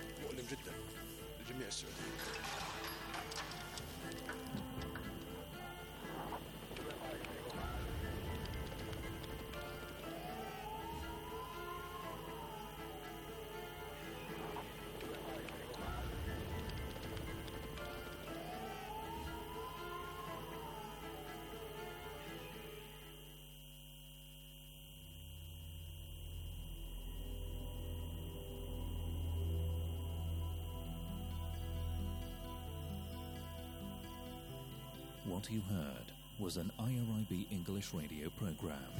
مؤلم جدا لجميع السعوديين. What you heard was an IRIB English radio program.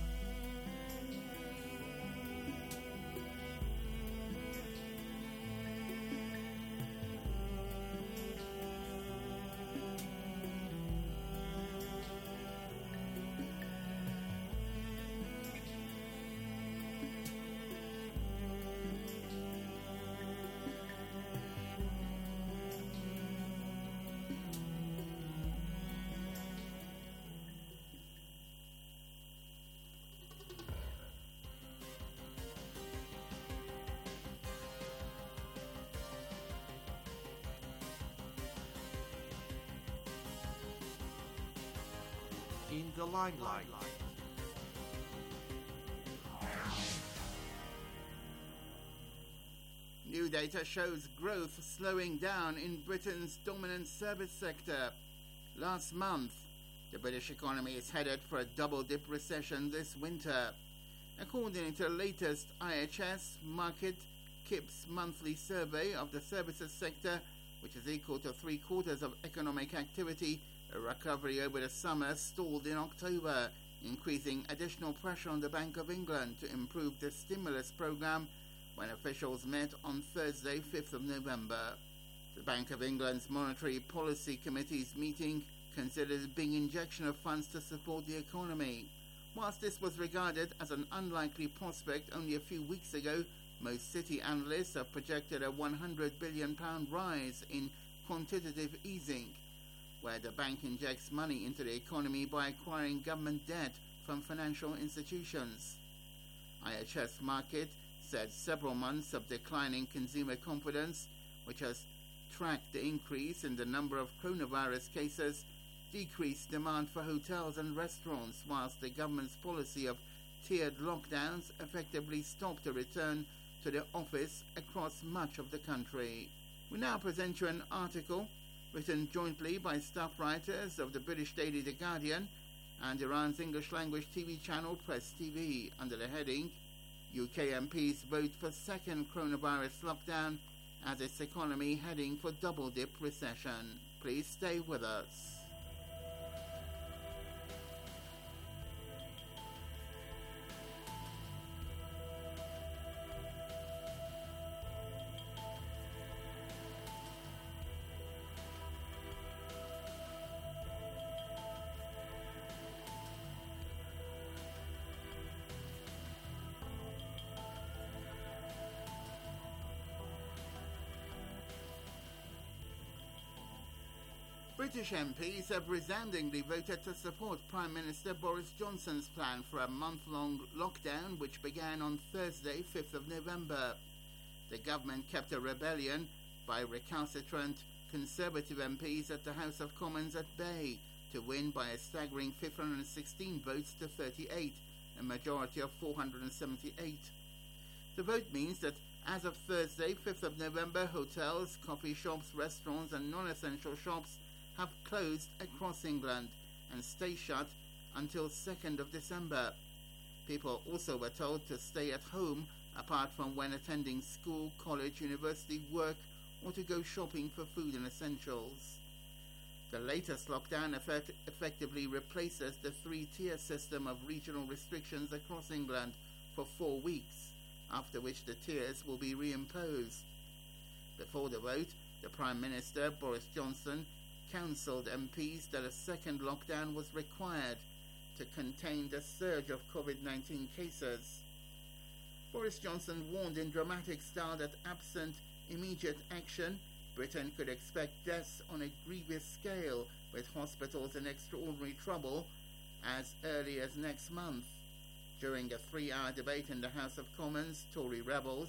In the limelight. New data shows growth slowing down in Britain's dominant service sector. Last month, the British economy is headed for a double-dip recession this winter. According to the latest IHS Markit KIPS monthly survey of the services sector, which is equal to 3/4 of economic activity, a recovery over the summer stalled in October, increasing additional pressure on the Bank of England to improve the stimulus program when officials met on Thursday, 5th of November. The Bank of England's Monetary Policy Committee's meeting considered a big injection of funds to support the economy. Whilst this was regarded as an unlikely prospect only a few weeks ago, most City analysts have projected a £100 billion rise in quantitative easing, where the bank injects money into the economy by acquiring government debt from financial institutions. IHS Markit said several months of declining consumer confidence, which has tracked the increase in the number of coronavirus cases, decreased demand for hotels and restaurants, whilst the government's policy of tiered lockdowns effectively stopped a return to the office across much of the country. We now present you an article written jointly by staff writers of the British daily The Guardian and Iran's English language TV channel Press TV under the heading UK MPs vote for second coronavirus lockdown as its economy heading for double-dip recession. Please stay with us. British MPs have resoundingly voted to support Prime Minister Boris Johnson's plan for a month-long lockdown which began on Thursday, 5th of November. The government kept a rebellion by recalcitrant Conservative MPs at the House of Commons at bay to win by a staggering 516 votes to 38, a majority of 478. The vote means that as of Thursday, 5th of November, hotels, coffee shops, restaurants and non-essential shops have closed across England and stay shut until 2nd of December. People also were told to stay at home apart from when attending school, college, university, work or to go shopping for food and essentials. The latest lockdown effectively replaces the 3-tier system of regional restrictions across England for 4 weeks, after which the tiers will be reimposed. Before the vote, the Prime Minister, Boris Johnson, counselled MPs that a second lockdown was required to contain the surge of COVID-19 cases. Boris Johnson warned in dramatic style that absent immediate action, Britain could expect deaths on a grievous scale, with hospitals in extraordinary trouble as early as next month. During a 3-hour debate in the House of Commons, Tory rebels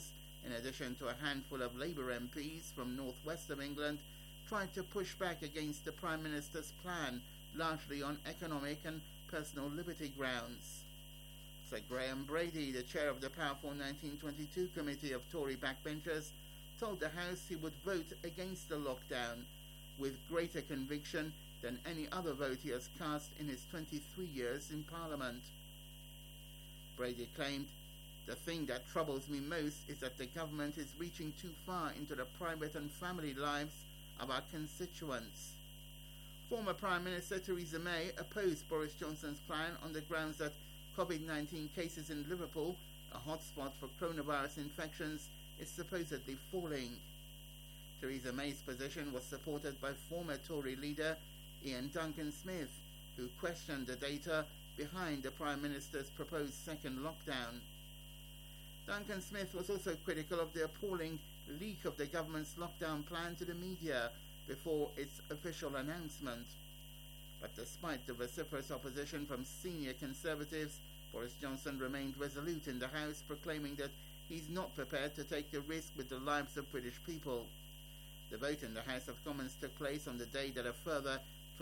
in addition to a handful of Labour MPs from northwest of England, tried to push back against the Prime Minister's plan, largely on economic and personal liberty grounds. Sir Graham Brady, the chair of the powerful 1922 committee of Tory backbenchers, told the House he would vote against the lockdown with greater conviction than any other vote he has cast in his 23 years in Parliament. Brady claimed, "The thing that troubles me most is that the government is reaching too far into the private and family lives of our constituents." Former Prime Minister Theresa May opposed Boris Johnson's plan on the grounds that COVID-19 cases in Liverpool, a hotspot for coronavirus infections, is supposedly falling. Theresa May's position was supported by former Tory leader Ian Duncan Smith, who questioned the data behind the Prime Minister's proposed second lockdown. Duncan Smith was also critical of the appalling leak of the government's lockdown plan to the media before its official announcement. But despite the vociferous opposition from senior Conservatives, Boris Johnson remained resolute in the House, proclaiming that he's not prepared to take the risk with the lives of British people. The vote in the House of Commons took place on the day that a further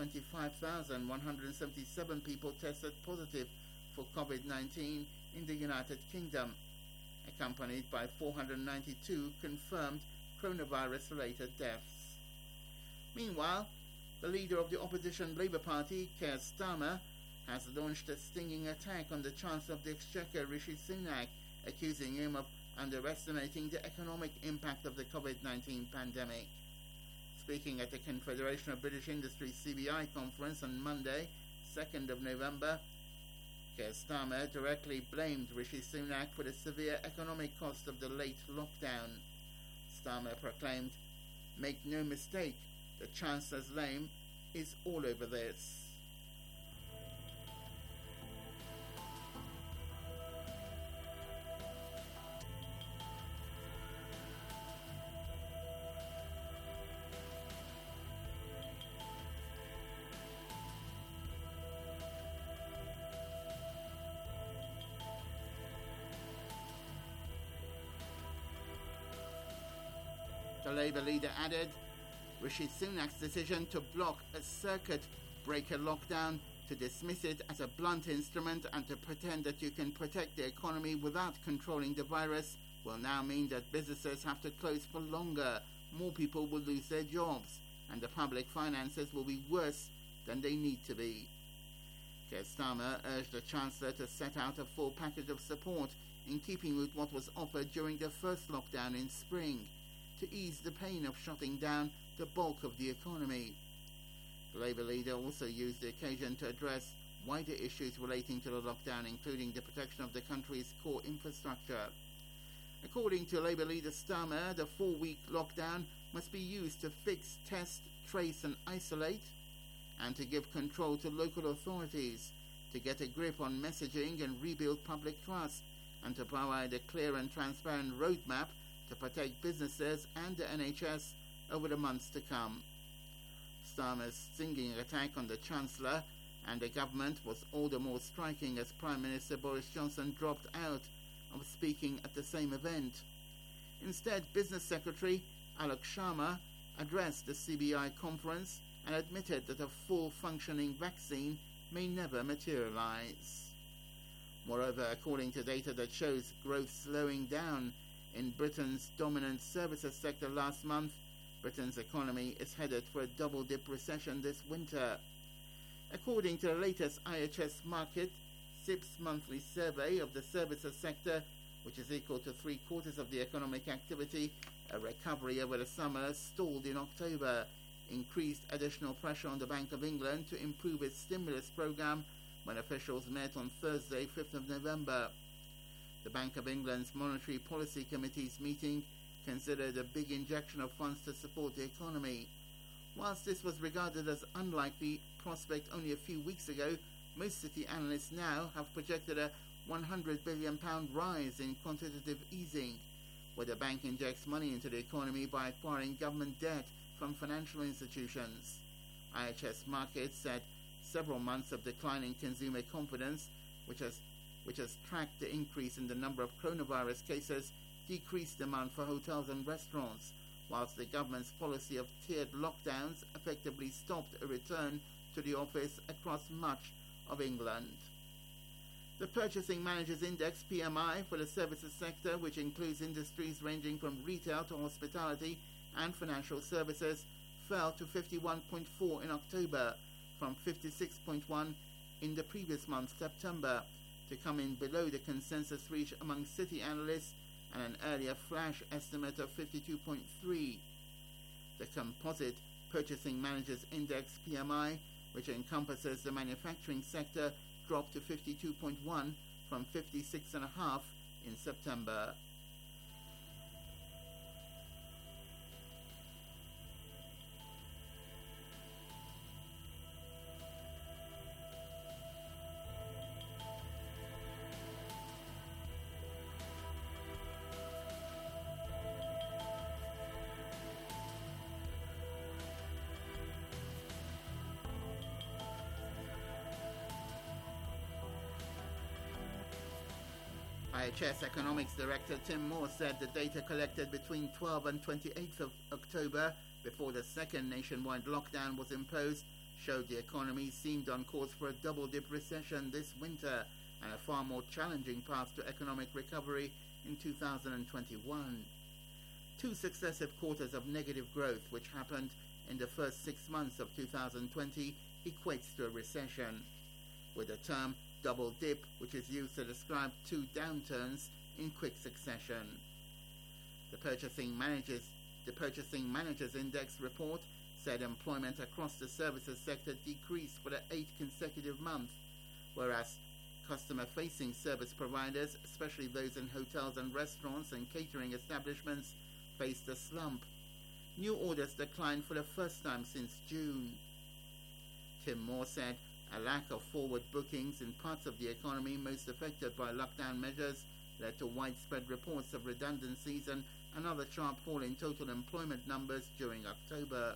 25,177 people tested positive for COVID-19 in the United Kingdom, accompanied by 492 confirmed coronavirus-related deaths. Meanwhile, the leader of the opposition Labour Party, Keir Starmer, has launched a stinging attack on the Chancellor of the Exchequer, Rishi Sunak, accusing him of underestimating the economic impact of the COVID-19 pandemic. Speaking at the Confederation of British Industry CBI conference on Monday, 2nd of November, Keir Starmer directly blamed Rishi Sunak for the severe economic cost of the late lockdown. Starmer proclaimed, "Make no mistake, the Chancellor's name is all over this." The Labour leader added, Rishi Sunak's decision to block a circuit breaker lockdown, to dismiss it as a blunt instrument and to pretend that you can protect the economy without controlling the virus will now mean that businesses have to close for longer, more people will lose their jobs, and the public finances will be worse than they need to be. Keir Starmer urged the Chancellor to set out a full package of support in keeping with what was offered during the first lockdown in spring, to ease the pain of shutting down the bulk of the economy. The Labour leader also used the occasion to address wider issues relating to the lockdown, including the protection of the country's core infrastructure. According to Labour leader Starmer, the 4-week lockdown must be used to fix, test, trace and isolate, and to give control to local authorities, to get a grip on messaging and rebuild public trust, and to provide a clear and transparent roadmap to protect businesses and the NHS over the months to come. Starmer's stinging attack on the Chancellor and the government was all the more striking as Prime Minister Boris Johnson dropped out of speaking at the same event. Instead, Business Secretary Alok Sharma addressed the CBI conference and admitted that a full functioning vaccine may never materialize. Moreover, according to data that shows growth slowing down in Britain's dominant services sector last month, Britain's economy is headed for a double-dip recession this winter. According to the latest IHS Markit SIPS monthly survey of the services sector, which is equal to 3/4 of the economic activity, a recovery over the summer stalled in October, increased additional pressure on the Bank of England to improve its stimulus programme when officials met on Thursday, 5th of November. The Bank of England's Monetary Policy Committee's meeting considered a big injection of funds to support the economy. Whilst this was regarded as unlikely prospect only a few weeks ago, most city analysts now have projected a £100 billion rise in quantitative easing, where the bank injects money into the economy by acquiring government debt from financial institutions. IHS Markit said several months of declining consumer confidence, which has tracked the increase in the number of coronavirus cases decreased demand for hotels and restaurants, whilst the government's policy of tiered lockdowns effectively stopped a return to the office across much of England. The Purchasing Managers Index PMI for the services sector, which includes industries ranging from retail to hospitality and financial services, fell to 51.4 in October from 56.1 in the previous month, September, to come in below the consensus reached among Citi analysts and an earlier flash estimate of 52.3. The Composite Purchasing Managers Index PMI, which encompasses the manufacturing sector, dropped to 52.1 from 56.5 in September. IHS Economics Director Tim Moore said the data collected between 12 and 28th of October, before the second nationwide lockdown was imposed, showed the economy seemed on course for a double-dip recession this winter and a far more challenging path to economic recovery in 2021. 2 successive quarters of negative growth, which happened in the first 6 months of 2020, equates to a recession, with the term double dip, which is used to describe 2 downturns in quick succession. The Purchasing Managers Index report said employment across the services sector decreased for the 8th consecutive month, whereas customer-facing service providers, especially those in hotels and restaurants and catering establishments, faced a slump. New orders declined for the first time since June. Tim Moore said a lack of forward bookings in parts of the economy most affected by lockdown measures led to widespread reports of redundancies and another sharp fall in total employment numbers during October.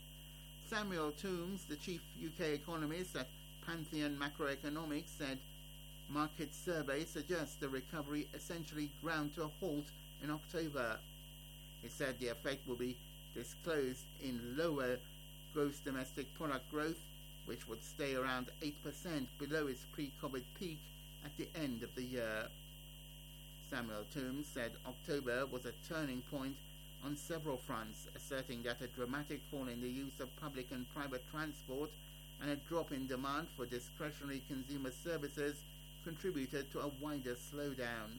Samuel Toombs, the chief UK economist at Pantheon Macroeconomics, said market surveys suggest the recovery essentially ground to a halt in October. He said the effect will be disclosed in lower gross domestic product growth, which would stay around 8% below its pre-COVID peak at the end of the year. Samuel Toombs said October was a turning point on several fronts, asserting that a dramatic fall in the use of public and private transport and a drop in demand for discretionary consumer services contributed to a wider slowdown.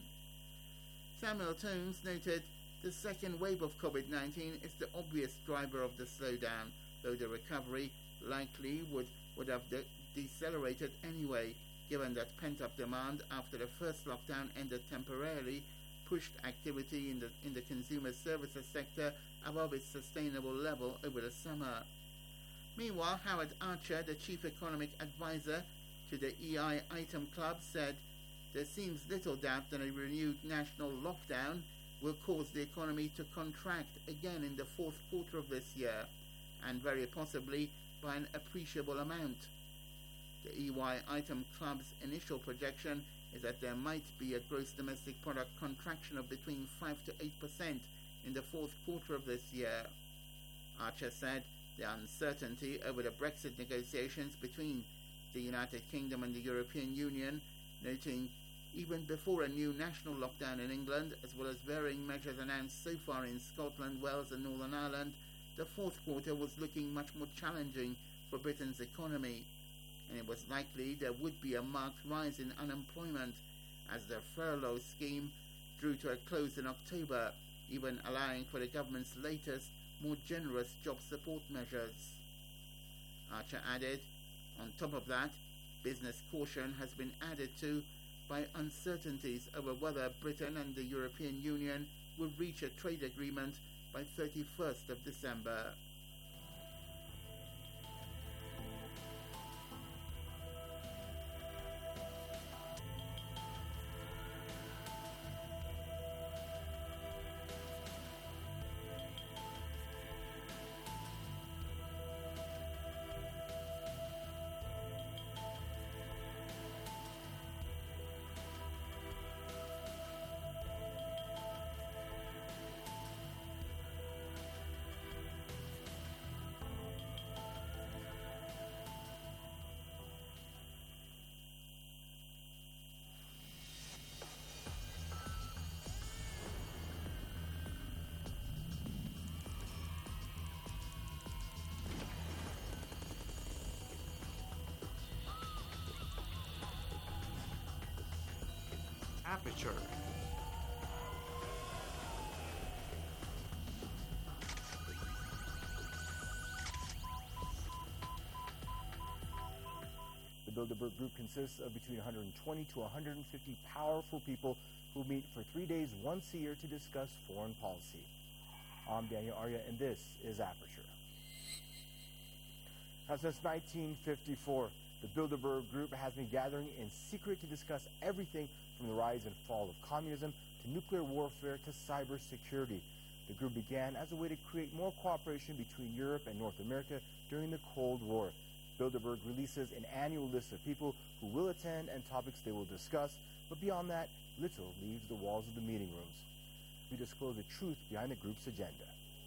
Samuel Toombs noted the second wave of COVID-19 is the obvious driver of the slowdown, though the recovery likely would have decelerated anyway, given that pent-up demand after the first lockdown ended temporarily pushed activity in the consumer services sector above its sustainable level over the summer. Meanwhile, Howard Archer, the chief economic advisor to the EI Item Club, said there seems little doubt that a renewed national lockdown will cause the economy to contract again in the fourth quarter of this year, and very possibly by an appreciable amount. The EY Item Club's initial projection is that there might be a gross domestic product contraction of between 5 to 8% in the fourth quarter of this year. Archer said the uncertainty over the Brexit negotiations between the United Kingdom and the European Union, noting even before a new national lockdown in England, as well as varying measures announced so far in Scotland, Wales and Northern Ireland, the fourth quarter was looking much more challenging for Britain's economy, and it was likely there would be a marked rise in unemployment as the furlough scheme drew to a close in October, even allowing for the government's latest, more generous job support measures. Archer added, on top of that, business caution has been added to by uncertainties over whether Britain and the European Union will reach a trade agreement by 31st of December. Aperture. The Bilderberg Group consists of between 120 to 150 powerful people who meet for 3 days once a year to discuss foreign policy. I'm Daniel Arya, and this is Aperture. Now, since 1954, the Bilderberg Group has been gathering in secret to discuss everything from the rise and fall of communism to nuclear warfare to cybersecurity. The group began as a way to create more cooperation between Europe and North America during the Cold War. Bilderberg releases an annual list of people who will attend and topics they will discuss, but beyond that, little leaves the walls of the meeting rooms. We disclose the truth behind the group's agenda.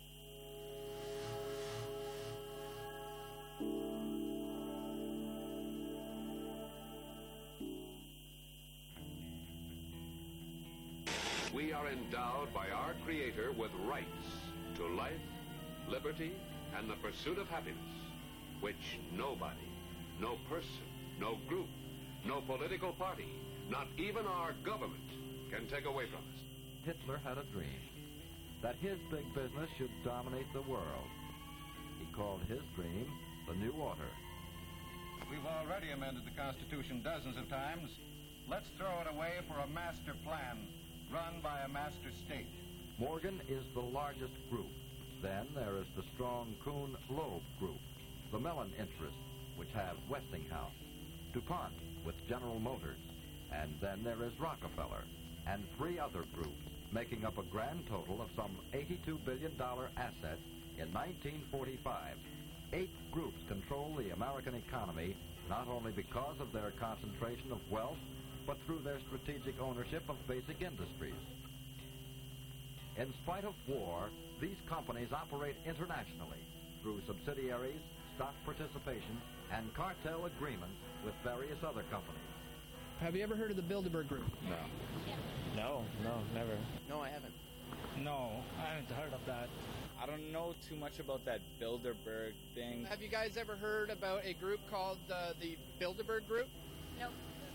We are endowed by our Creator with rights to life, liberty, and the pursuit of happiness, which nobody, no person, no group, no political party, not even our government, can take away from us. Hitler had a dream that his big business should dominate the world. He called his dream the New Order. We've already amended the Constitution dozens of times. Let's throw it away for a master plan run by a master state. Morgan is the largest group. Then there is the strong Kuhn-Loeb group, the Mellon interests, which have Westinghouse, DuPont with General Motors, and then there is Rockefeller, and 3 other groups, making up a grand total of some $82 billion assets in 1945. 8 groups control the American economy, not only because of their concentration of wealth, but through their strategic ownership of basic industries. In spite of war, these companies operate internationally through subsidiaries, stock participation, and cartel agreements with various other companies. Have you ever heard of the Bilderberg Group? No, never. No, I haven't. No, I haven't heard of that. I don't know too much about that Bilderberg thing. Have you guys ever heard about a group called the Bilderberg Group? Nope.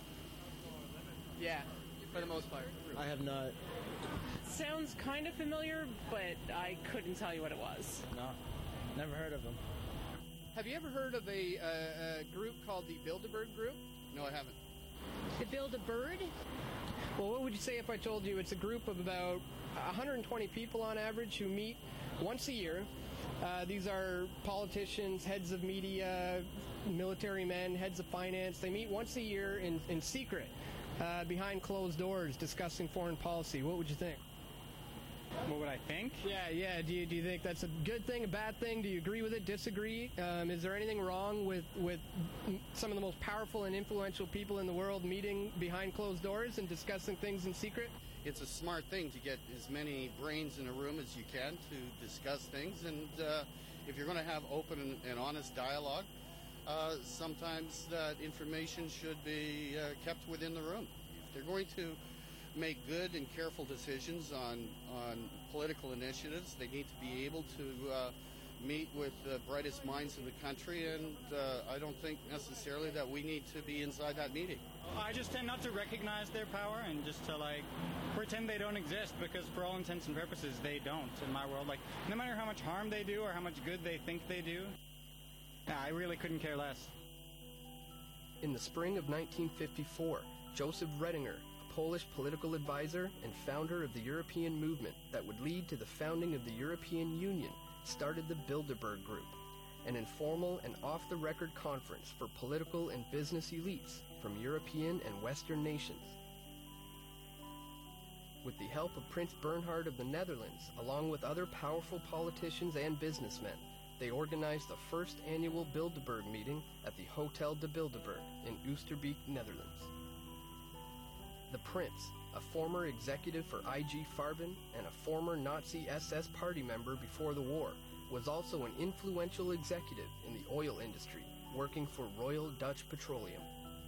Yeah, for the most part. I have not. Sounds kind of familiar, but I couldn't tell you what it was. No, never heard of them. Have you ever heard of a group called the Bilderberg Group? No, I haven't. The Build-A-Bird? Well, what would you say if I told you it's a group of about 120 people on average who meet once a year? These are politicians, heads of media, military men, heads of finance. They meet once a year in secret, behind closed doors, discussing foreign policy. What would you think? What would I think? Yeah. Do you think that's a good thing, a bad thing? Do you agree with it, disagree? Is there anything wrong with some of the most powerful and influential people in the world meeting behind closed doors and discussing things in secret? It's a smart thing to get as many brains in a room as you can to discuss things, and if you're going to have open and honest dialogue, sometimes that information should be kept within the room. If they're going to make good and careful decisions on political initiatives, they need to be able to meet with the brightest minds in the country, and I don't think necessarily that we need to be inside that meeting. I just tend not to recognize their power and just to pretend they don't exist, because for all intents and purposes they don't in my world. No matter how much harm they do or how much good they think they do, I really couldn't care less. In the spring of 1954, Joseph Redinger, a Polish political advisor and founder of the European movement that would lead to the founding of the European Union, started the Bilderberg Group, an informal and off-the-record conference for political and business elites from European and Western nations. With the help of Prince Bernhard of the Netherlands, along with other powerful politicians and businessmen, they organized the first annual Bilderberg meeting at the Hotel de Bilderberg in Oosterbeek, Netherlands. The Prince, a former executive for IG Farben and a former Nazi SS party member before the war, was also an influential executive in the oil industry, working for Royal Dutch Petroleum.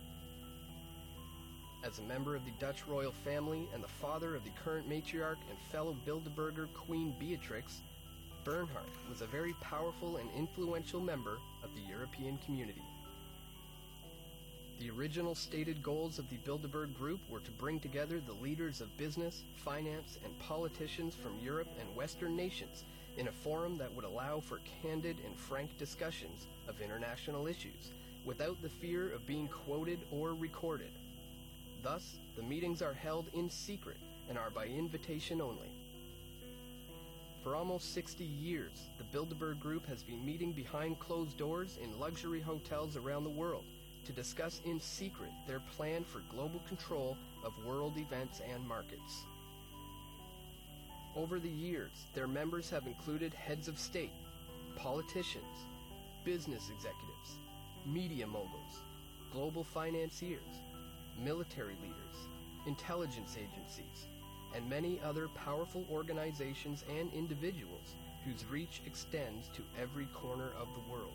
As a member of the Dutch royal family and the father of the current matriarch and fellow Bilderberger Queen Beatrix, Bernhard was a very powerful and influential member of the European community. The original stated goals of the Bilderberg Group were to bring together the leaders of business, finance, and politicians from Europe and Western nations in a forum that would allow for candid and frank discussions of international issues, without the fear of being quoted or recorded. Thus, the meetings are held in secret and are by invitation only. For almost 60 years, the Bilderberg Group has been meeting behind closed doors in luxury hotels around the world to discuss in secret their plan for global control of world events and markets. Over the years, their members have included heads of state, politicians, business executives, media moguls, global financiers, military leaders, intelligence agencies, and many other powerful organizations and individuals whose reach extends to every corner of the world.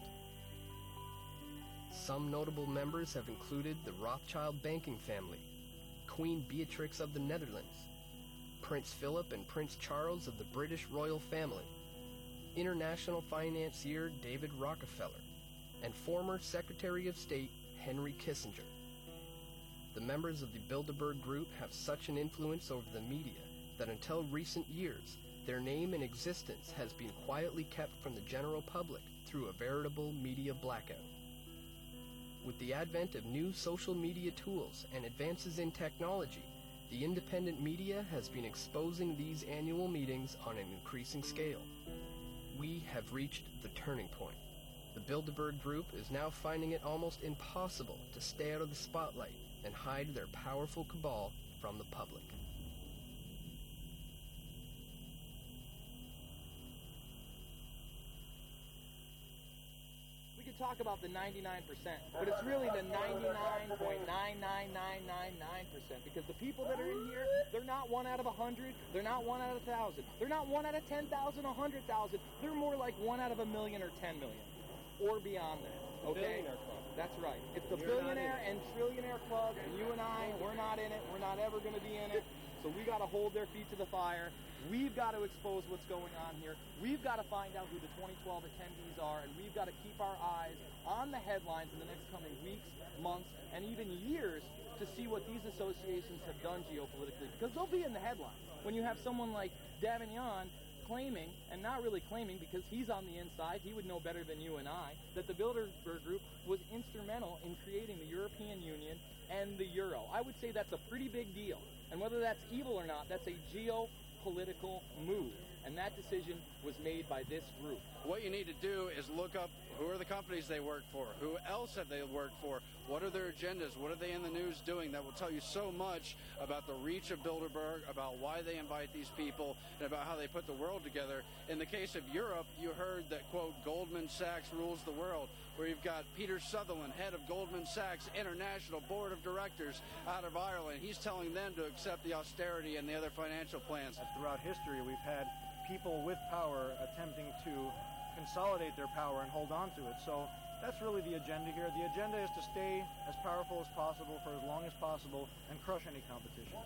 Some notable members have included the Rothschild banking family, Queen Beatrix of the Netherlands, Prince Philip and Prince Charles of the British royal family, international financier David Rockefeller, and former Secretary of State Henry Kissinger. The members of the Bilderberg Group have such an influence over the media that until recent years, their name and existence has been quietly kept from the general public through a veritable media blackout. With the advent of new social media tools and advances in technology, the independent media has been exposing these annual meetings on an increasing scale. We have reached the turning point. The Bilderberg Group is now finding it almost impossible to stay out of the spotlight and hide their powerful cabal from the public. We could talk about the 99%, but it's really the 99.99999%, because the people that are in here, they're not 1 out of 100, they're not 1 out of 1,000, they're not 1 out of 10,000, 100,000, they're more like 1 out of 1 million or 10 million, or beyond that, okay? Billionaire club. That's right. It's the billionaire and trillionaire club, and you and I, we're not in it, we're not ever going to be in it, so we got to hold their feet to the fire. We've got to expose what's going on here. We've got to find out who the 2012 attendees are, and we've got to keep our eyes on the headlines in the next coming weeks, months, and even years to see what these associations have done geopolitically, because they'll be in the headlines. When you have someone like Davignon claiming, and not really claiming because he's on the inside, he would know better than you and I, that the Bilderberg Group was instrumental in creating the European Union and the Euro. I would say that's a pretty big deal. And whether that's evil or not, that's a geopolitical move. And that decision was made by this group. What you need to do is look up who are the companies they work for, who else have they worked for, what are their agendas, what are they in the news doing. That will tell you so much about the reach of Bilderberg, about why they invite these people, and about how they put the world together. In the case of Europe, you heard that, quote, Goldman Sachs rules the world, where you've got Peter Sutherland, head of Goldman Sachs International Board of Directors out of Ireland. He's telling them to accept the austerity and the other financial plans. Throughout history, we've had people with power attempting to consolidate their power and hold on to it. So that's really the agenda here. The agenda is to stay as powerful as possible for as long as possible and crush any competition.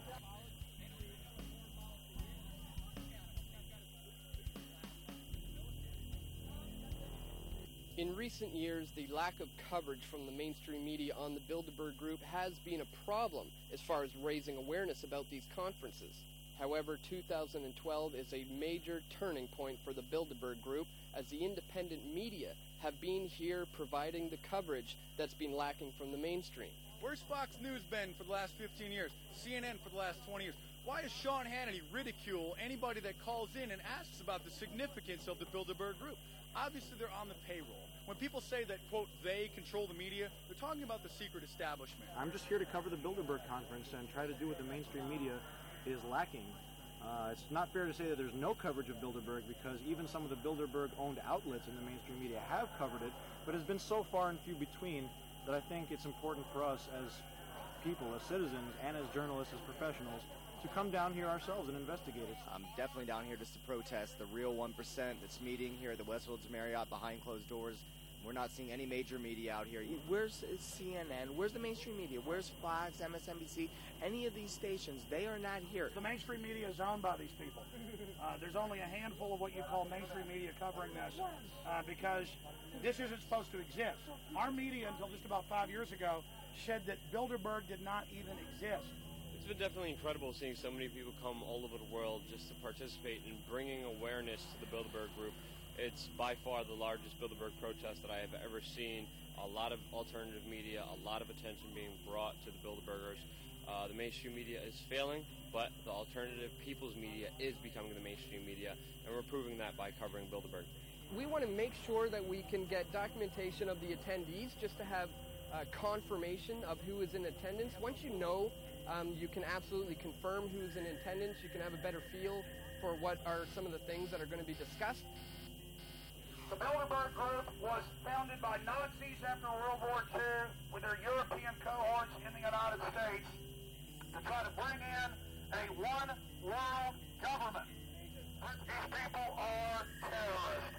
In recent years, the lack of coverage from the mainstream media on the Bilderberg Group has been a problem as far as raising awareness about these conferences. However, 2012 is a major turning point for the Bilderberg Group, as the independent media have been here providing the coverage that's been lacking from the mainstream. Where's Fox News been for the last 15 years? CNN for the last 20 years? Why does Sean Hannity ridicule anybody that calls in and asks about the significance of the Bilderberg Group? Obviously, they're on the payroll. When people say that, quote, they control the media, they're talking about the secret establishment. I'm just here to cover the Bilderberg conference and try to do what the mainstream media is lacking. It's not fair to say that there's no coverage of Bilderberg, because even some of the Bilderberg-owned outlets in the mainstream media have covered it, but it's been so far and few between that I think it's important for us as people, as citizens, and as journalists, as professionals, to come down here ourselves and investigate it. I'm definitely down here just to protest the real 1% that's meeting here at the Westfields Marriott behind closed doors. We're not seeing any major media out here. Where's CNN? Where's the mainstream media? Where's Fox, MSNBC? Any of these stations, they are not here. The mainstream media is owned by these people. There's only a handful of what you call mainstream media covering this because this isn't supposed to exist. Our media, until just about 5 years ago, said that Bilderberg did not even exist. It's been definitely incredible seeing so many people come all over the world just to participate in bringing awareness to the Bilderberg Group. It's by far the largest Bilderberg protest that I have ever seen. A lot of alternative media, a lot of attention being brought to the Bilderbergers. The mainstream media is failing, but the alternative people's media is becoming the mainstream media, and we're proving that by covering Bilderberg. We want to make sure that we can get documentation of the attendees just to have confirmation of who is in attendance. Once you know, you can absolutely confirm who's in attendance. You can have a better feel for what are some of the things that are going to be discussed. The Bilderberg Group was founded by Nazis after World War II with their European cohorts in the United States to try to bring in a one-world government. These people are terrorists,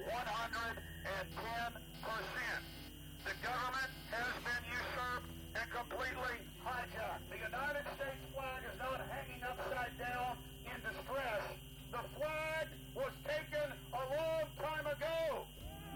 110%. The government has been usurped and completely hijacked. The United States flag is not hanging upside down in distress. The flag was taken a long time ago.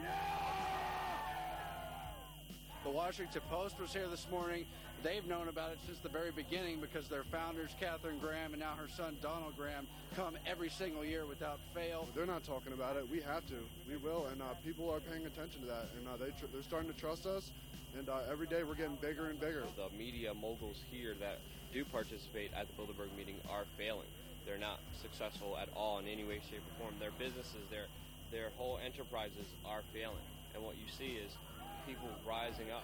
The Washington Post was here this morning. They've known about it since the very beginning because their founders, Katharine Graham, and now her son, Donald Graham, come every single year without fail. They're not talking about it. We have to. We will, and people are paying attention to that, and they're starting to trust us, and every day we're getting bigger and bigger. The media moguls here that do participate at the Bilderberg meeting are failing. They're not successful at all in any way, shape, or form. Their businesses, their whole enterprises are failing, and what you see is people rising up.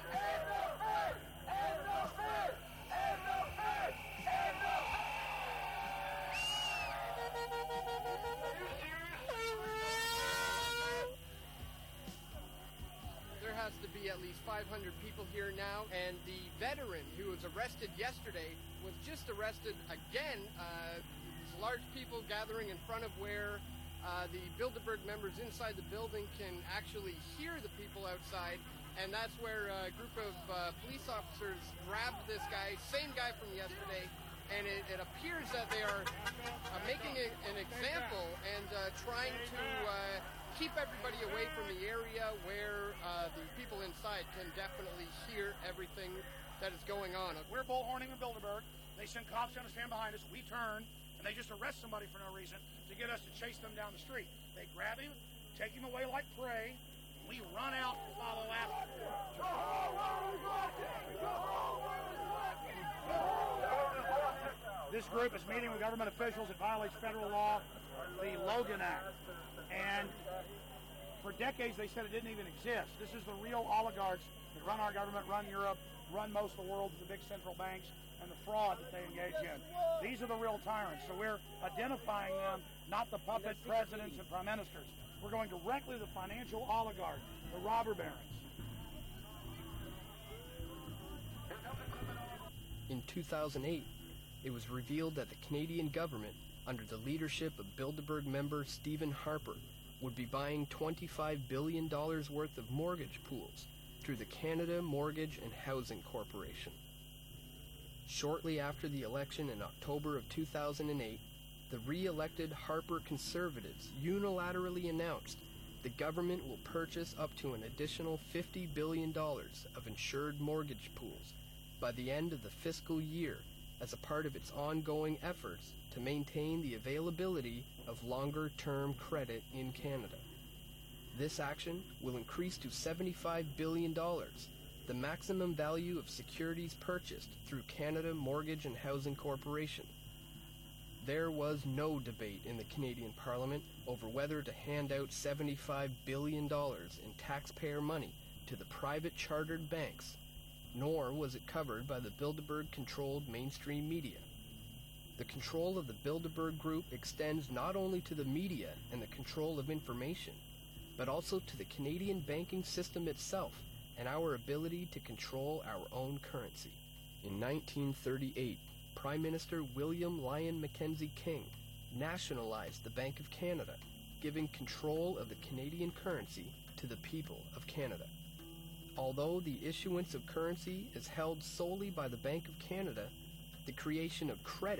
There has to be at least 500 people here now, and the veteran who was arrested yesterday was just arrested again. There's large people gathering in front of where the Bilderberg members inside the building can actually hear the people outside, and that's where a group of police officers grabbed this guy, same guy from yesterday, and it appears that they are making an example and trying to keep everybody away from the area where the people inside can definitely hear everything that is going on. We're bullhorning in Bilderberg. They send cops down to stand behind us. We turn, and they just arrest somebody for no reason to get us to chase them down the street. They grab him, take him away like prey. We run out and follow after. This group is meeting with government officials. It violates federal law, the Logan Act. And for decades they said it didn't even exist. This is the real oligarchs that run our government, run Europe, run most of the world, the big central banks, and the fraud that they engage in. These are the real tyrants. So we're identifying them, not the puppet presidents and prime ministers. We're going directly to the financial oligarchs, the robber barons. In 2008, it was revealed that the Canadian government, under the leadership of Bilderberg member Stephen Harper, would be buying $25 billion worth of mortgage pools through the Canada Mortgage and Housing Corporation. Shortly after the election in October of 2008, the re-elected Harper Conservatives unilaterally announced the government will purchase up to an additional $50 billion of insured mortgage pools by the end of the fiscal year as a part of its ongoing efforts to maintain the availability of longer-term credit in Canada. This action will increase to $75 billion, the maximum value of securities purchased through Canada Mortgage and Housing Corporation. There was no debate in the Canadian Parliament over whether to hand out $75 billion in taxpayer money to the private chartered banks, nor was it covered by the Bilderberg-controlled mainstream media. The control of the Bilderberg Group extends not only to the media and the control of information, but also to the Canadian banking system itself and our ability to control our own currency. In 1938, Prime Minister William Lyon Mackenzie King nationalized the Bank of Canada, giving control of the Canadian currency to the people of Canada. Although the issuance of currency is held solely by the Bank of Canada, the creation of credit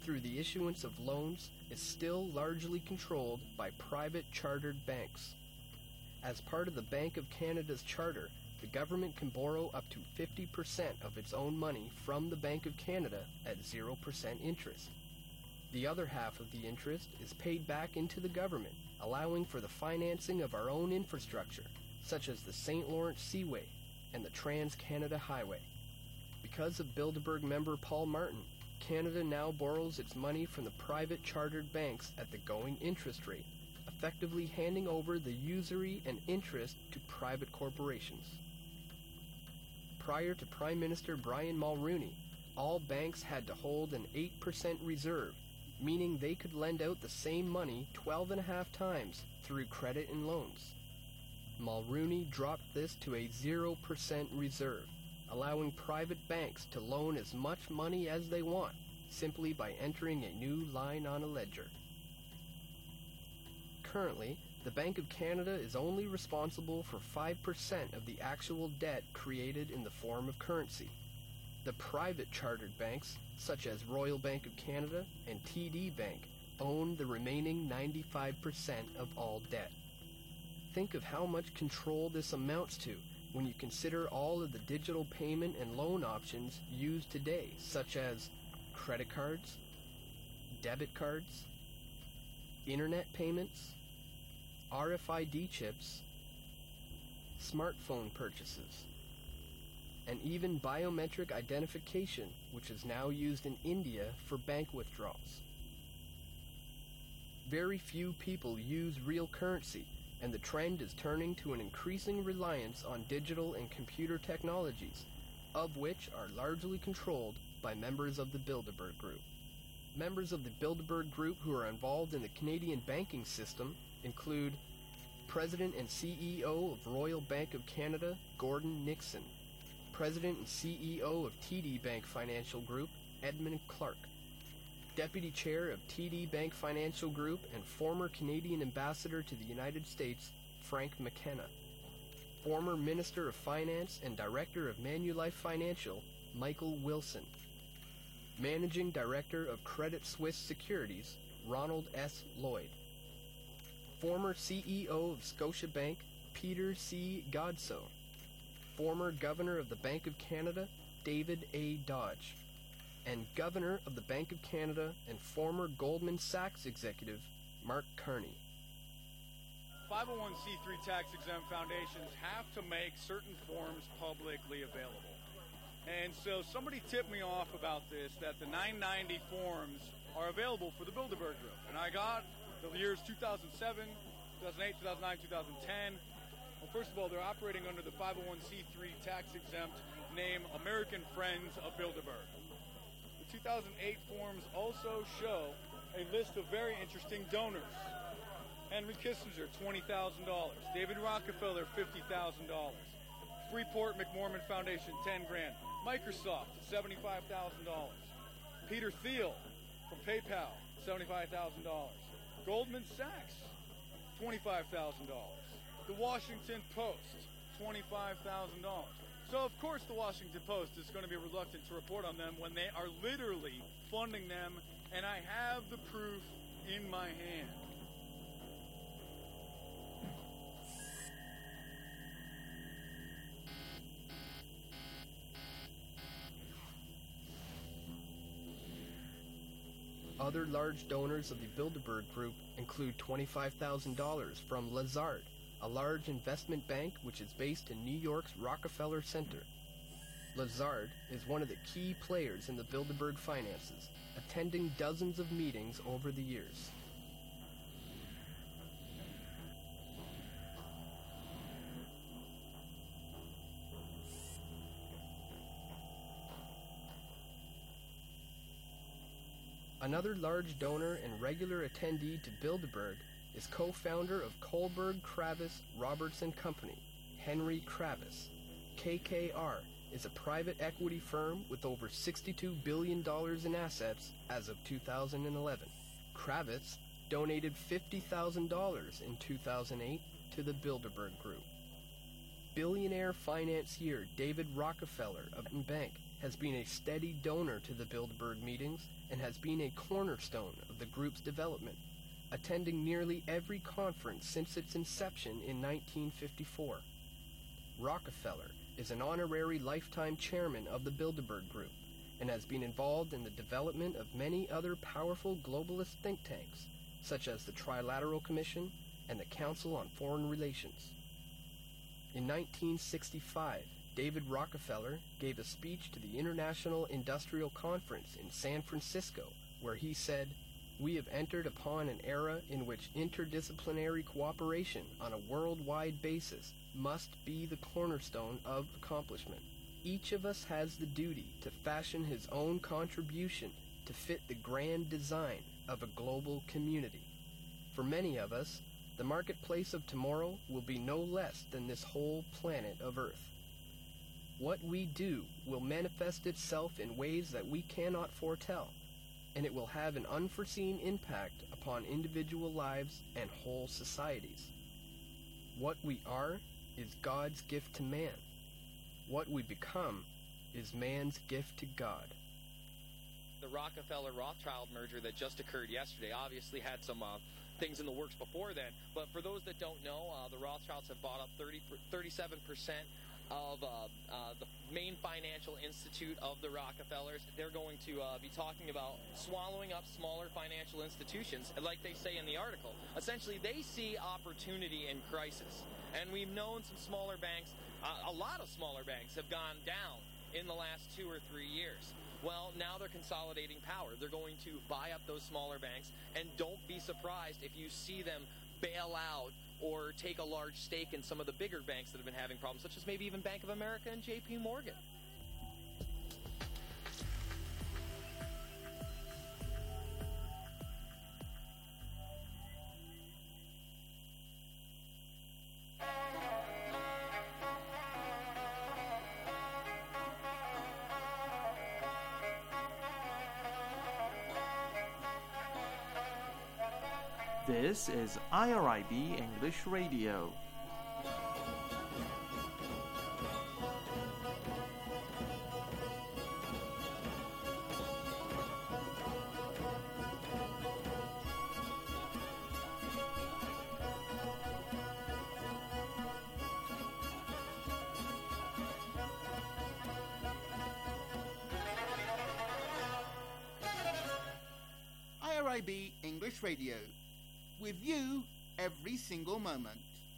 through the issuance of loans is still largely controlled by private chartered banks. As part of the Bank of Canada's charter, the government can borrow up to 50% of its own money from the Bank of Canada at 0% interest. The other half of the interest is paid back into the government, allowing for the financing of our own infrastructure, such as the St. Lawrence Seaway and the Trans-Canada Highway. Because of Bilderberg member Paul Martin, Canada now borrows its money from the private chartered banks at the going interest rate, effectively handing over the usury and interest to private corporations. Prior to Prime Minister Brian Mulroney, all banks had to hold an 8% reserve, meaning they could lend out the same money 12.5 times through credit and loans. Mulroney dropped this to a 0% reserve, allowing private banks to loan as much money as they want, simply by entering a new line on a ledger. Currently, the Bank of Canada is only responsible for 5% of the actual debt created in the form of currency. The private chartered banks, such as Royal Bank of Canada and TD Bank, own the remaining 95% of all debt. Think of how much control this amounts to when you consider all of the digital payment and loan options used today, such as credit cards, debit cards, internet payments, RFID chips, smartphone purchases, and even biometric identification, which is now used in India for bank withdrawals. Very few people use real currency, and the trend is turning to an increasing reliance on digital and computer technologies, of which are largely controlled by members of the Bilderberg Group. Members of the Bilderberg Group who are involved in the Canadian banking system include President and CEO of Royal Bank of Canada, Gordon Nixon, President and CEO of TD Bank Financial Group, Edmund Clark, Deputy Chair of TD Bank Financial Group and former Canadian Ambassador to the United States, Frank McKenna, former Minister of Finance and Director of Manulife Financial, Michael Wilson, Managing Director of Credit Suisse Securities, Ronald S. Lloyd, former CEO of Scotiabank, Peter C. Godsoe, former Governor of the Bank of Canada, David A. Dodge, and Governor of the Bank of Canada and former Goldman Sachs executive, Mark Carney. 501c3 tax-exempt foundations have to make certain forms publicly available. And so somebody tipped me off about this, that the 990 forms are available for the Bilderberg Group. And I got the years 2007, 2008, 2009, 2010. Well, first of all, they're operating under the 501c3 tax-exempt name American Friends of Bilderberg. The 2008 forms also show a list of very interesting donors. Henry Kissinger, $20,000. David Rockefeller, $50,000. Freeport McMorman Foundation, $10 grand. Microsoft, $75,000. Peter Thiel from PayPal, $75,000. Goldman Sachs, $25,000. The Washington Post, $25,000. So, of course, the Washington Post is going to be reluctant to report on them when they are literally funding them, and I have the proof in my hand. Other large donors of the Bilderberg Group include $25,000 from Lazard, a large investment bank which is based in New York's Rockefeller Center. Lazard is one of the key players in the Bilderberg finances, attending dozens of meetings over the years. Another large donor and regular attendee to Bilderberg is co-founder of Kohlberg Kravis Robertson Company, Henry Kravis. KKR is a private equity firm with over $62 billion in assets as of 2011. Kravis donated $50,000 in 2008 to the Bilderberg Group. Billionaire financier David Rockefeller of the bank has been a steady donor to the Bilderberg meetings and has been a cornerstone of the group's development, attending nearly every conference since its inception in 1954. Rockefeller is an honorary lifetime chairman of the Bilderberg Group and has been involved in the development of many other powerful globalist think tanks, such as the Trilateral Commission and the Council on Foreign Relations. In 1965, David Rockefeller gave a speech to the International Industrial Conference in San Francisco, where he said, "We have entered upon an era in which interdisciplinary cooperation on a worldwide basis must be the cornerstone of accomplishment. Each of us has the duty to fashion his own contribution to fit the grand design of a global community. For many of us, the marketplace of tomorrow will be no less than this whole planet of Earth. What we do will manifest itself in ways that we cannot foretell, and it will have an unforeseen impact upon individual lives and whole societies. What we are is God's gift to man. What we become is man's gift to God." The Rockefeller-Rothschild merger that just occurred yesterday obviously had some things in the works before then, but for those that don't know, the Rothschilds have bought up 37% of the main financial institute of the Rockefellers. They're going to be talking about swallowing up smaller financial institutions. And like they say in the article, essentially they see opportunity in crisis. And we've known some smaller banks, a lot of smaller banks have gone down in the last 2 or 3 years. Well, now they're consolidating power. They're going to buy up those smaller banks, and don't be surprised if you see them bail out or take a large stake in some of the bigger banks that have been having problems, such as maybe even Bank of America and JP Morgan. This is IRIB English Radio. IRIB English Radio. With you every single moment.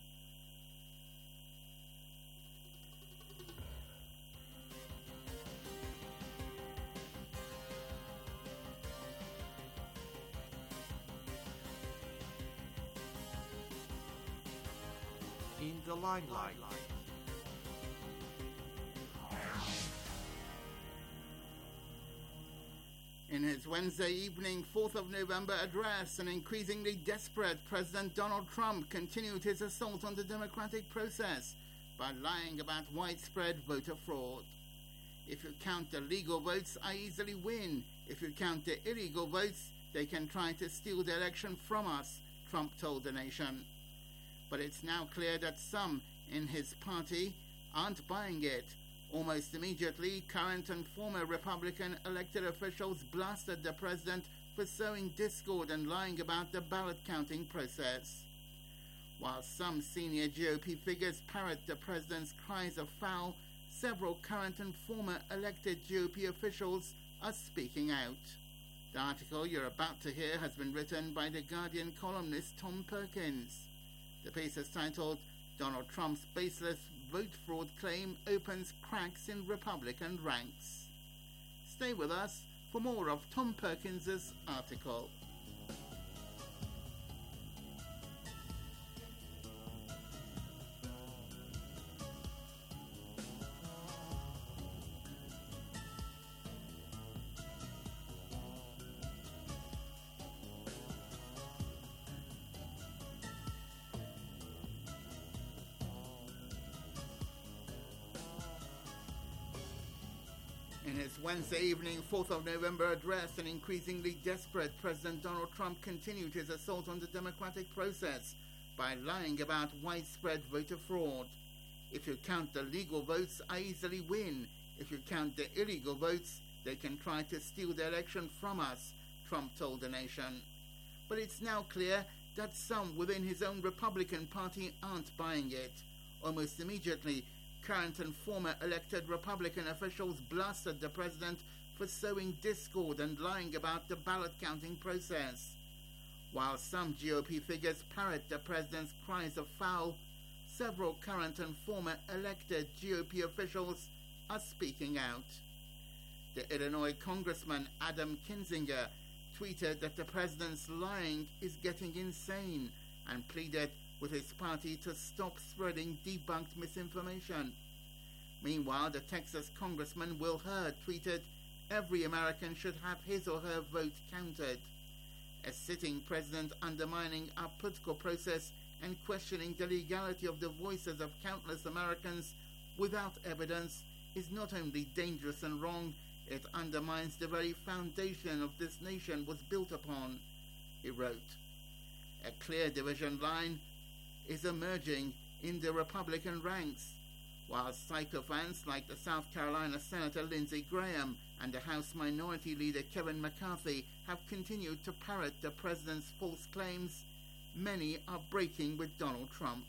In the limelight. In his Wednesday evening 4th of November address, an increasingly desperate President Donald Trump continued his assault on the democratic process by lying about widespread voter fraud. "If you count the legal votes, I easily win. If you count the illegal votes, they can try to steal the election from us," Trump told the nation. But it's now clear that some in his party aren't buying it. Almost immediately, current and former Republican elected officials blasted the president for sowing discord and lying about the ballot counting process. While some senior GOP figures parrot the president's cries of foul, several current and former elected GOP officials are speaking out. The article you're about to hear has been written by The Guardian columnist Tom Perkins. The piece is titled, "Donald Trump's Baseless Vote Fraud Claim Opens Cracks in Republican Ranks." Stay with us for more of Tom Perkins' article. In his Wednesday evening 4th of November address, an increasingly desperate President Donald Trump continued his assault on the democratic process by lying about widespread voter fraud. "If you count the legal votes, I easily win. If you count the illegal votes, they can try to steal the election from us, Trump told the nation. But it's now clear that some within his own Republican Party aren't buying it. Almost immediately, current and former elected Republican officials blasted the president for sowing discord and lying about the ballot counting process. While some GOP figures parrot the president's cries of foul, several current and former elected GOP officials are speaking out. The Illinois Congressman Adam Kinzinger tweeted that the president's lying is getting insane and pleaded with his party to stop spreading debunked misinformation. Meanwhile, the Texas Congressman Will Hurd tweeted, "Every American should have his or her vote counted." A sitting president undermining our political process and questioning the legality of the voices of countless Americans without evidence is not only dangerous and wrong, it undermines the very foundation of this nation was built upon, he wrote. A clear division line is emerging in the Republican ranks, while sycophants like the South Carolina Senator Lindsey Graham and the House Minority Leader Kevin McCarthy have continued to parrot the president's false claims. Many are breaking with Donald Trump.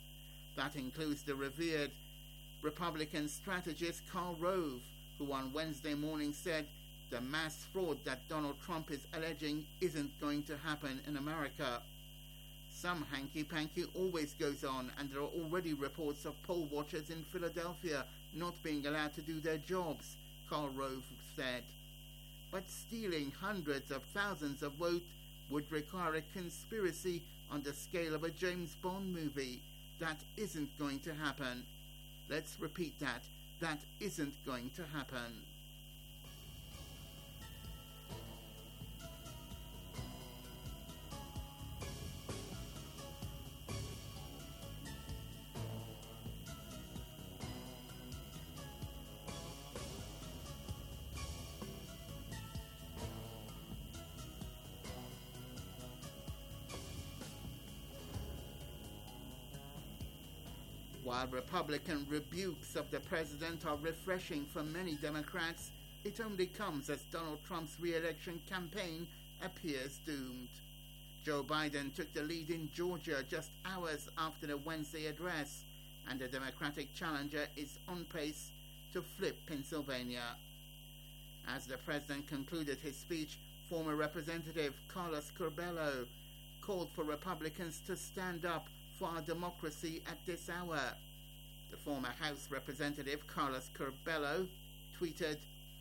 That includes the revered Republican strategist Karl Rove, who on Wednesday morning said the mass fraud that Donald Trump is alleging isn't going to happen in America. Some hanky-panky always goes on, and there are already reports of poll watchers in Philadelphia not being allowed to do their jobs, Karl Rove said. But stealing hundreds of thousands of votes would require a conspiracy on the scale of a James Bond movie. That isn't going to happen. Let's repeat that. That isn't going to happen. While Republican rebukes of the president are refreshing for many Democrats, it only comes as Donald Trump's re-election campaign appears doomed. Joe Biden took the lead in Georgia just hours after the Wednesday address, and the Democratic challenger is on pace to flip Pennsylvania. As the president concluded his speech, former Representative Carlos Curbelo called for Republicans to stand up for our democracy at this hour. The former House Representative Carlos Curbelo tweeted,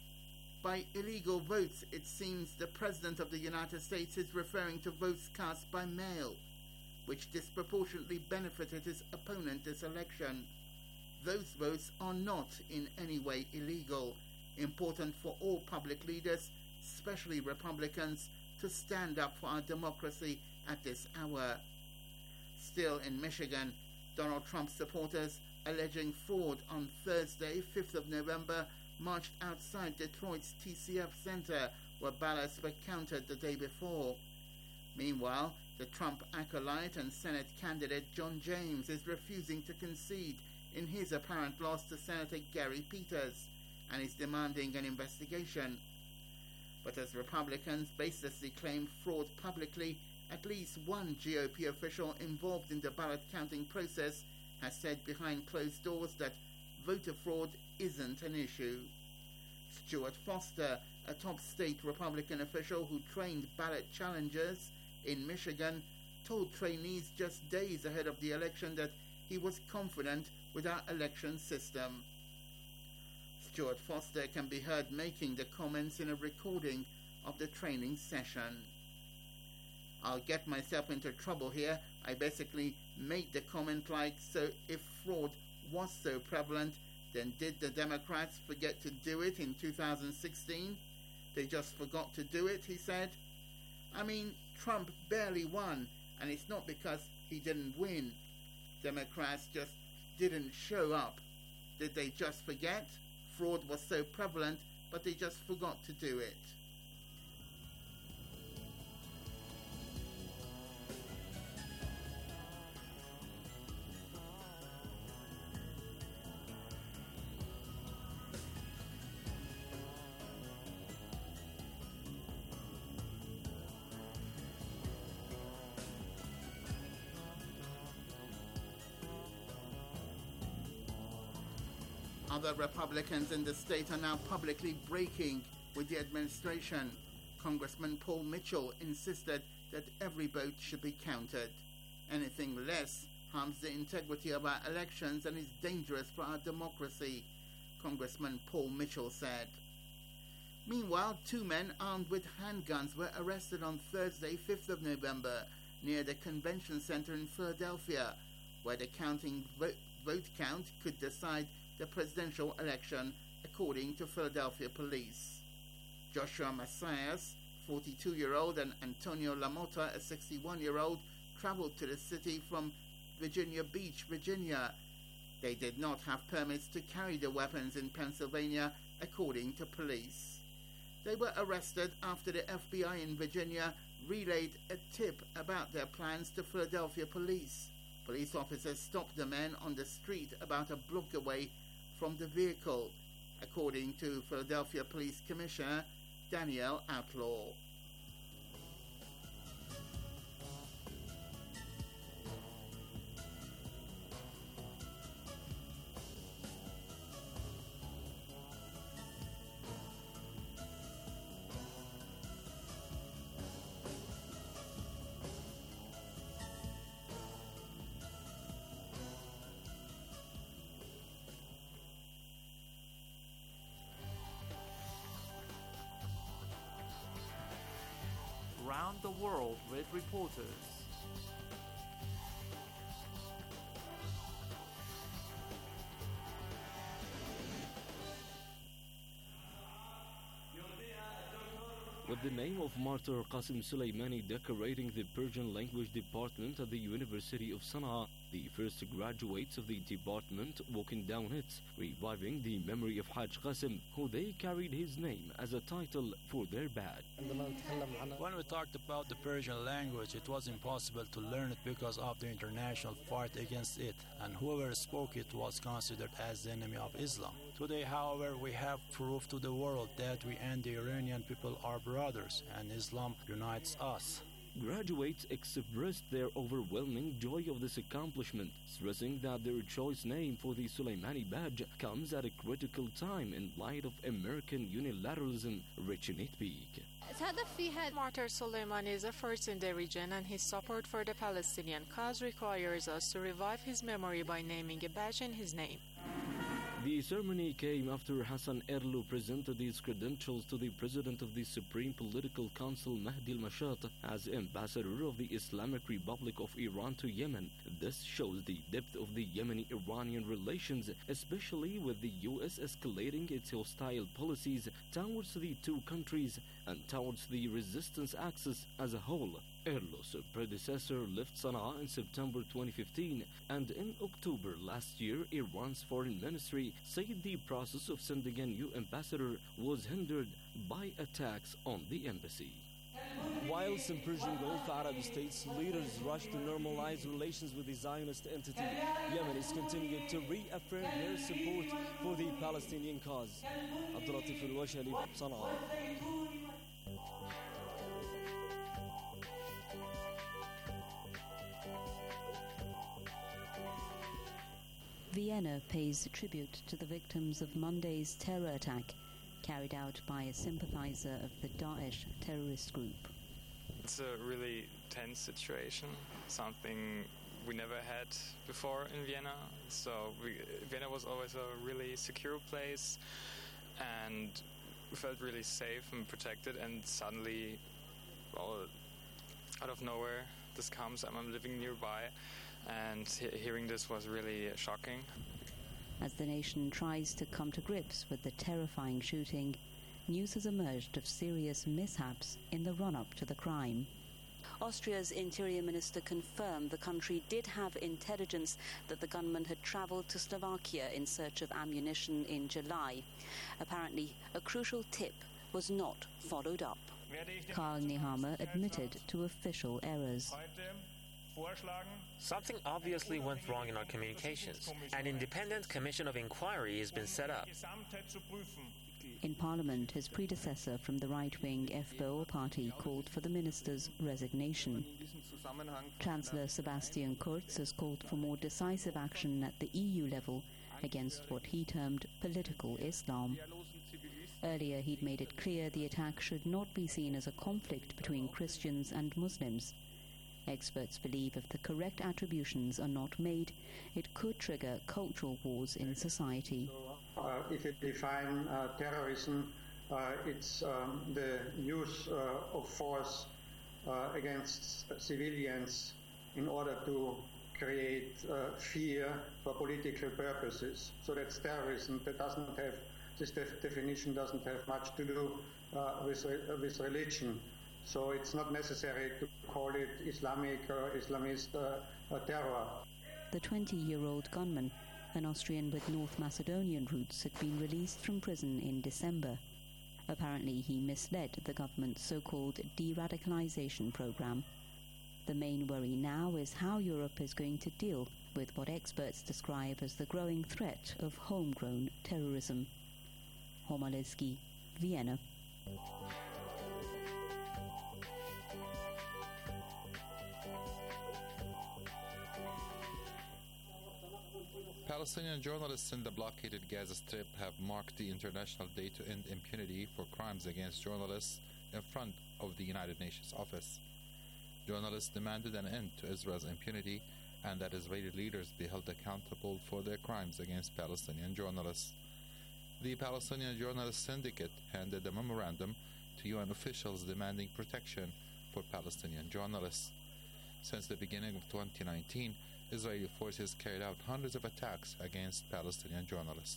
"By illegal votes, it seems the President of the United States is referring to votes cast by mail, which disproportionately benefited his opponent this election. Those votes are not in any way illegal. Important for all public leaders, especially Republicans, to stand up for our democracy at this hour." Still in Michigan, Donald Trump supporters alleging fraud on Thursday, 5th of November, marched outside Detroit's TCF Center, where ballots were counted the day before. Meanwhile, the Trump acolyte and Senate candidate John James is refusing to concede in his apparent loss to Senator Gary Peters, and is demanding an investigation. But as Republicans baselessly claim fraud publicly, at least one GOP official involved in the ballot counting process has said behind closed doors that voter fraud isn't an issue. Stuart Foster, a top state Republican official who trained ballot challengers in Michigan, told trainees just days ahead of the election that he was confident with our election system. Stuart Foster can be heard making the comments in a recording of the training session. "I'll get myself into trouble here. I basically made the comment like, so if fraud was so prevalent, then did the Democrats forget to do it in 2016? They just forgot to do it," he said. "I mean, Trump barely won, and it's not because he didn't win. Democrats just didn't show up. Did they just forget? Fraud was so prevalent, but they just forgot to do it." Other Republicans in the state are now publicly breaking with the administration. Congressman Paul Mitchell insisted that every vote should be counted. Anything less harms the integrity of our elections and is dangerous for our democracy, Congressman Paul Mitchell said. Meanwhile, 2 men armed with handguns were arrested on Thursday, 5th of November, near the convention center in Philadelphia, where the vote count could decide the presidential election, according to Philadelphia police. Joshua Messias, 42-year-old, and Antonio Lamotta, a 61-year-old, traveled to the city from Virginia Beach, Virginia. They did not have permits to carry the weapons in Pennsylvania, according to police. They were arrested after the FBI in Virginia relayed a tip about their plans to Philadelphia police. Police officers stopped the men on the street about a block away from the vehicle, according to Philadelphia Police Commissioner Danielle Outlaw. Around the world with reporters. With the name of martyr Qasim Soleimani decorating the Persian language department at the University of Sana'a, the first graduates of the department walking down it, reviving the memory of Haj Qasim, who they carried his name as a title for their badge. When we talked about the Persian language, it was impossible to learn it because of the international fight against it, and whoever spoke it was considered as the enemy of Islam. Today, however, we have proved to the world that we and the Iranian people are brothers, and Islam unites us. Graduates expressed their overwhelming joy of this accomplishment, stressing that their choice name for the Soleimani badge comes at a critical time in light of American unilateralism reaching its peak. Martyr Soleimani's efforts in the region and his support for the Palestinian cause requires us to revive his memory by naming a badge in his name. The ceremony came after Hassan Erlu presented his credentials to the President of the Supreme Political Council, Mahdi al-Mashat, as Ambassador of the Islamic Republic of Iran to Yemen. This shows the depth of the Yemeni-Iranian relations, especially with the U.S. escalating its hostile policies towards the two countries and towards the resistance axis as a whole. Erlu's predecessor left Sana'a in September 2015, and in October last year, Iran's foreign ministry said the process of sending a new ambassador was hindered by attacks on the embassy. While some Persian Gulf Arab states leaders rush to normalize relations with the Zionist entity, Yemen is continuing to reaffirm their support for the Palestinian cause. Abdulatif al-Washali, Sana'a. Vienna pays tribute to the victims of Monday's terror attack carried out by a sympathizer of the Daesh terrorist group. It's a really tense situation, something we never had before in Vienna. So Vienna was always a really secure place, and we felt really safe and protected, and suddenly, well, out of nowhere, this comes. I'm living nearby, and hearing this was really shocking. As the nation tries to come to grips with the terrifying shooting, news has emerged of serious mishaps in the run-up to the crime. Austria's Interior Minister confirmed the country did have intelligence that the gunman had travelled to Slovakia in search of ammunition in July. Apparently, a crucial tip was not followed up. Karl Nehammer admitted to official errors. Something obviously went wrong in our communications. An independent commission of inquiry has been set up. In Parliament, his predecessor from the right-wing FPÖ party called for the minister's resignation. Chancellor Sebastian Kurz has called for more decisive action at the EU level against what he termed political Islam. Earlier, he'd made it clear the attack should not be seen as a conflict between Christians and Muslims. Experts believe if the correct attributions are not made, it could trigger cultural wars in society. If you define terrorism, it's the use of force against civilians in order to create fear for political purposes. So that's terrorism. That doesn't have, this definition doesn't have much to do with religion. So it's not necessary to call it Islamic or Islamist terror. The 20-year-old gunman, an Austrian with North Macedonian roots, had been released from prison in December. Apparently, he misled the government's so-called de-radicalization program. The main worry now is how Europe is going to deal with what experts describe as the growing threat of homegrown terrorism. Homaleski, Vienna. Palestinian journalists in the blockaded Gaza Strip have marked the International Day to End Impunity for Crimes Against Journalists in front of the United Nations office. Journalists demanded an end to Israel's impunity and that Israeli leaders be held accountable for their crimes against Palestinian journalists. The Palestinian Journalists Syndicate handed a memorandum to UN officials demanding protection for Palestinian journalists. Since the beginning of 2019, Israeli forces carried out hundreds of attacks against Palestinian journalists.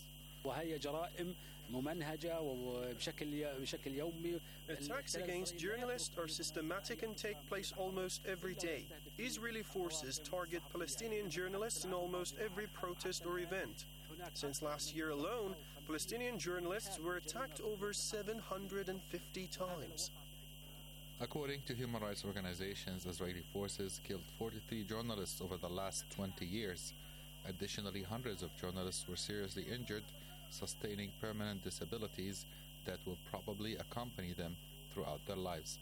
Attacks against journalists are systematic and take place almost every day. Israeli forces target Palestinian journalists in almost every protest or event. Since last year alone, Palestinian journalists were attacked over 750 times. According to human rights organizations, Israeli forces killed 43 journalists over the last 20 years. Additionally, hundreds of journalists were seriously injured, sustaining permanent disabilities that will probably accompany them throughout their lives.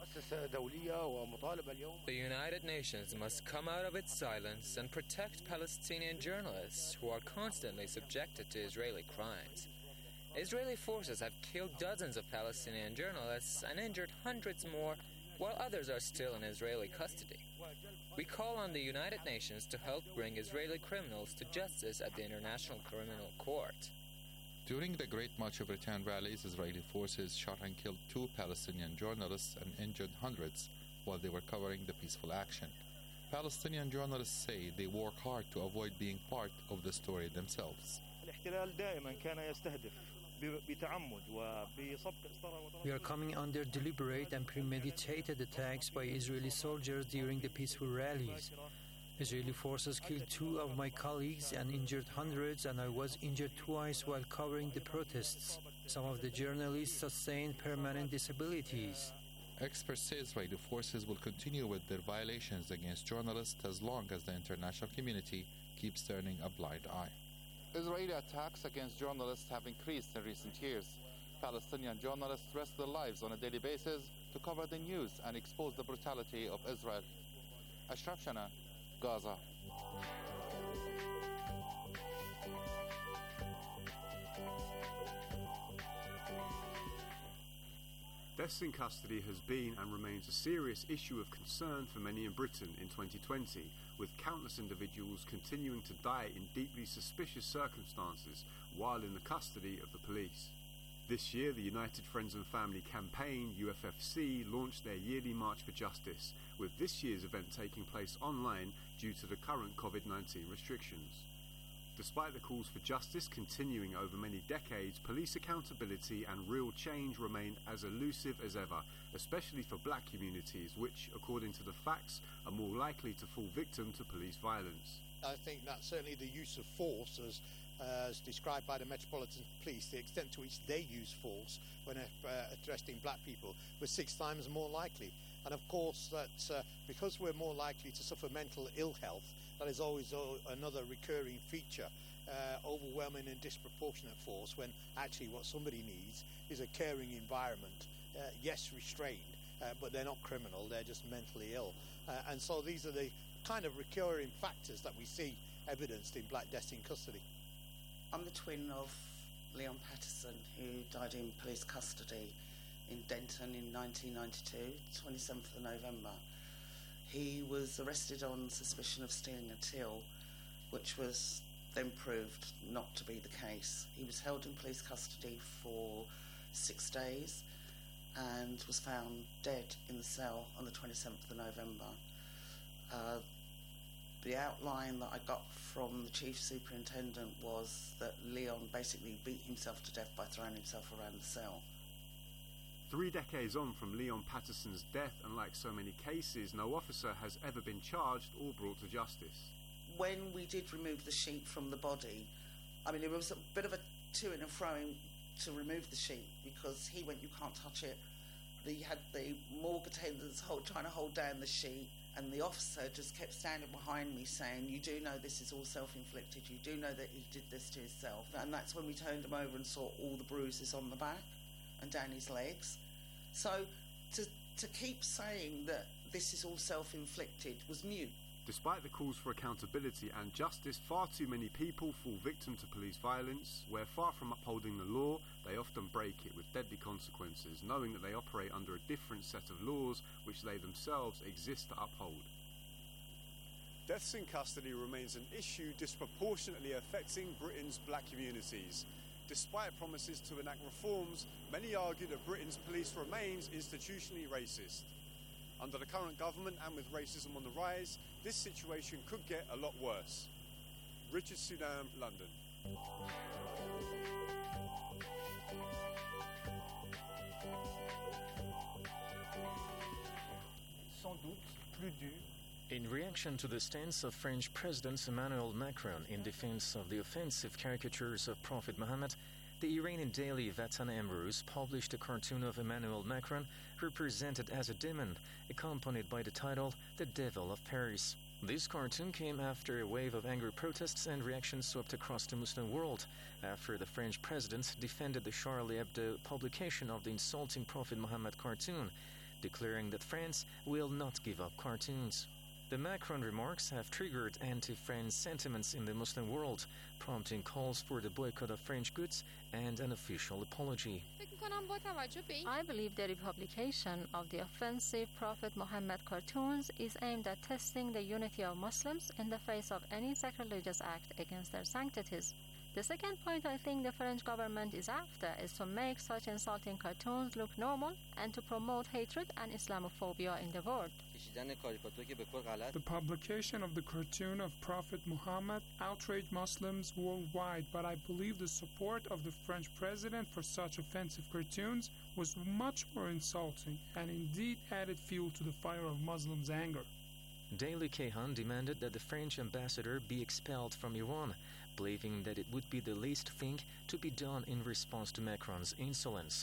The United Nations must come out of its silence and protect Palestinian journalists who are constantly subjected to Israeli crimes. Israeli forces have killed dozens of Palestinian journalists and injured hundreds more, while others are still in Israeli custody. We call on the United Nations to help bring Israeli criminals to justice at the International Criminal Court. During the Great March of Return rallies, Israeli forces shot and killed 2 Palestinian journalists and injured hundreds while they were covering the peaceful action. Palestinian journalists say they work hard to avoid being part of the story themselves. We are coming under deliberate and premeditated attacks by Israeli soldiers during the peaceful rallies. Israeli forces killed 2 of my colleagues and injured hundreds, and I was injured twice while covering the protests. Some of the journalists sustained permanent disabilities. Experts say Israeli forces will continue with their violations against journalists as long as the international community keeps turning a blind eye. Israeli attacks against journalists have increased in recent years. Palestinian journalists risk their lives on a daily basis to cover the news and expose the brutality of Israel. Ashraf Shana, Gaza. Deaths in custody has been and remains a serious issue of concern for many in Britain in 2020, with countless individuals continuing to die in deeply suspicious circumstances while in the custody of the police. This year, the United Friends and Family Campaign, UFFC, launched their yearly March for Justice, with this year's event taking place online due to the current COVID-19 restrictions. Despite the calls for justice continuing over many decades, police accountability and real change remain as elusive as ever, especially for black communities, which, according to the facts, are more likely to fall victim to police violence. I think that certainly the use of force, as described by the Metropolitan Police, the extent to which they use force when arresting black people, was 6 times more likely. And of course, that because we're more likely to suffer mental ill health, that is always another recurring feature. Overwhelming and disproportionate force, when actually what somebody needs is a caring environment. Yes, restrained, but they're not criminal, they're just mentally ill. And so these are the kind of recurring factors that we see evidenced in Black Deaths in Custody. I'm the twin of Leon Patterson, who died in police custody in Denton in 1992, 27th of November. He was arrested on suspicion of stealing a till, which was then proved not to be the case. He was held in police custody for 6 days and was found dead in the cell on the 27th of November. The outline that I got from the chief superintendent was that Leon basically beat himself to death by throwing himself around the cell. 3 decades on from Leon Patterson's death, and like so many cases, no officer has ever been charged or brought to justice. When we did remove the sheet from the body, I mean, it was a bit of a to-ing and fro-ing to remove the sheet, because he went, you can't touch it. He had the morgue attendants trying to hold down the sheet, and the officer just kept standing behind me saying, you do know this is all self-inflicted, you do know that he did this to himself. And that's when we turned him over and saw all the bruises on the back and down his legs. So to keep saying that this is all self-inflicted was mute. Despite the calls for accountability and justice, far too many people fall victim to police violence, where far from upholding the law, they often break it with deadly consequences, knowing that they operate under a different set of laws which they themselves exist to uphold. Deaths in custody remains an issue disproportionately affecting Britain's black communities. Despite promises to enact reforms, many argue that Britain's police remains institutionally racist. Under the current government and with racism on the rise, this situation could get a lot worse. Richard Sudan, London. In reaction to the stance of French President Emmanuel Macron in defense of the offensive caricatures of Prophet Muhammad, the Iranian daily Vatan Emruz published a cartoon of Emmanuel Macron represented as a demon, accompanied by the title The Devil of Paris. This cartoon came after a wave of angry protests and reactions swept across the Muslim world after the French president defended the Charlie Hebdo publication of the insulting Prophet Muhammad cartoon, declaring that France will not give up cartoons. The Macron remarks have triggered anti-French sentiments in the Muslim world, prompting calls for the boycott of French goods and an official apology. I believe the republication of the offensive Prophet Muhammad cartoons is aimed at testing the unity of Muslims in the face of any sacrilegious act against their sanctities. The second point I think the French government is after is to make such insulting cartoons look normal and to promote hatred and Islamophobia in the world. The publication of the cartoon of Prophet Muhammad outraged Muslims worldwide, but I believe the support of the French president for such offensive cartoons was much more insulting and indeed added fuel to the fire of Muslims' anger. Daily Kayhan demanded that the French ambassador be expelled from Iran, believing that it would be the least thing to be done in response to Macron's insolence.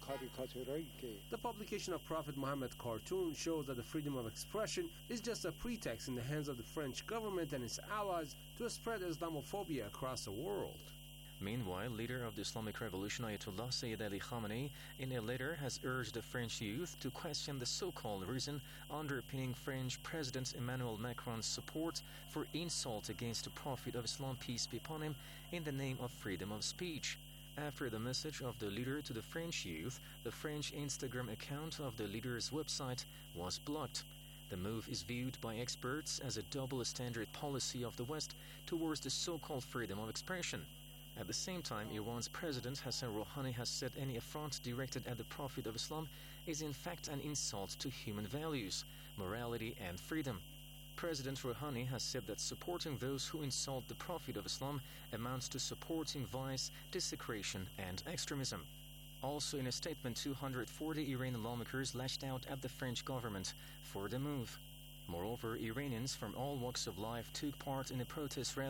The publication of Prophet Muhammad cartoon shows that the freedom of expression is just a pretext in the hands of the French government and its allies to spread Islamophobia across the world. Meanwhile, leader of the Islamic Revolution Ayatollah Sayyid Ali Khamenei in a letter has urged the French youth to question the so-called reason underpinning French President Emmanuel Macron's support for insult against the Prophet of Islam, peace be upon him, in the name of freedom of speech. After the message of the leader to the French youth, the French Instagram account of the leader's website was blocked. The move is viewed by experts as a double-standard policy of the West towards the so-called freedom of expression. At the same time, Iran's President Hassan Rouhani has said any affront directed at the Prophet of Islam is in fact an insult to human values, morality and freedom. President Rouhani has said that supporting those who insult the Prophet of Islam amounts to supporting vice, desecration and extremism. Also in a statement, 240 Iranian lawmakers lashed out at the French government for the move. Moreover, Iranians from all walks of life took part in a protest rally